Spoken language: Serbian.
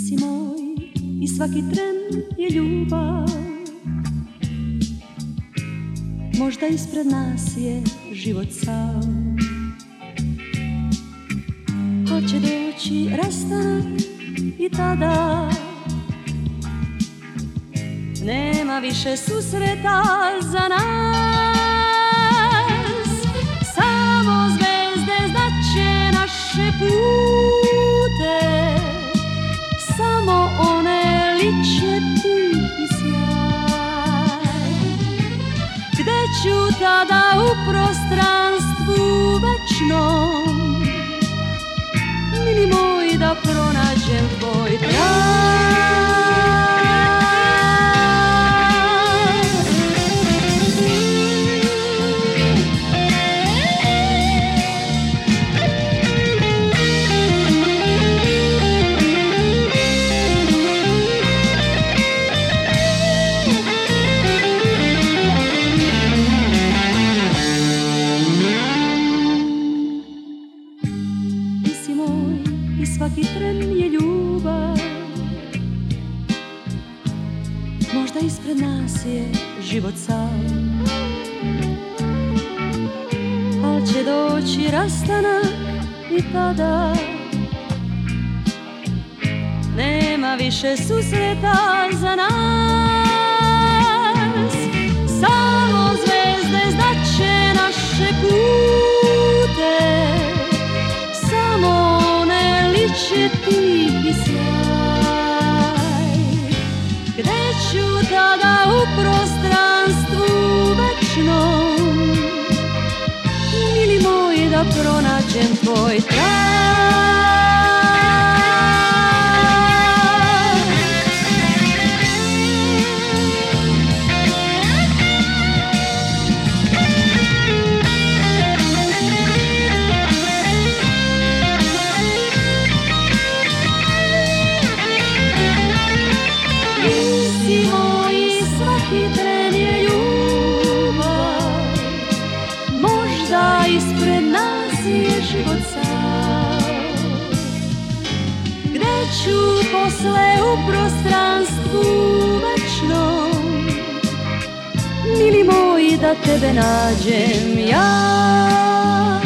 si moj i svaki tren je ljubav. Možda ispred nas je život sam. Hoće doći rastanak i tada nema više susreta za nas. Samo zvezde znaće naše pute, samo one liče tihi sjaj. Gde ću tada u prostranstvu večnom, mili moj, da pronađem tvoj trag. I svaki tren je ljubav. Možda ispred nas je život sam, al će doći rastanak i tada nema više susreta za nas. Samo zvezde znaće naše pute, samo liče tihi sjaj. Gde ću tada u prostranstvu večnom, mili moj, da pronađem tvoj trag. Ispred nas je život sam. Gde ću posle u prostranstvu večnom, mili moj, da tebe nađem ja.